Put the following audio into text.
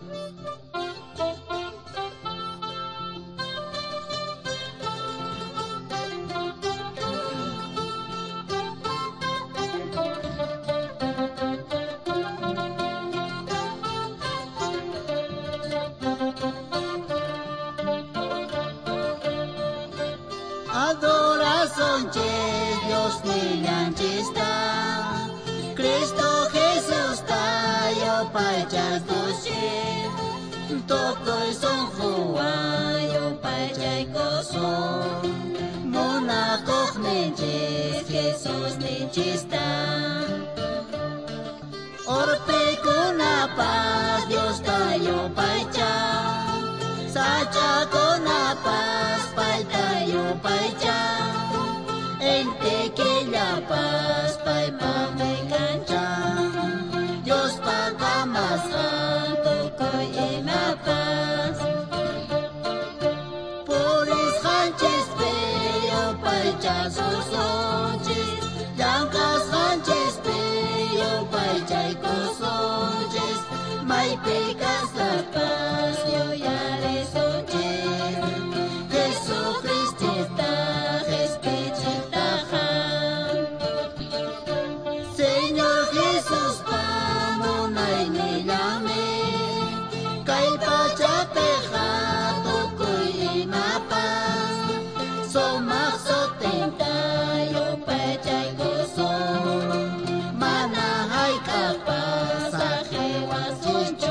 Adoración Dios niñanchista, Cristo Jesús tayo pachas doce, toko son Juan yo pachay koson, mona nenches Jesús niñchista, orpe con la paz Dios tayo pacha, sacha con la paz tayo pacha, en pequeña paz pay pa me cancha, Dios paga más santo koy ema paz, por es hanches peyo pacha sosonches, yancas hanches peyo pacha y cosonches, may pecas la paz yo ya le sonches. Señor Jesús, pamonay nilame, kay pachapeja tukoy mapaz, somaksoten tayo pechay gozo, manahay kapaz sa jewas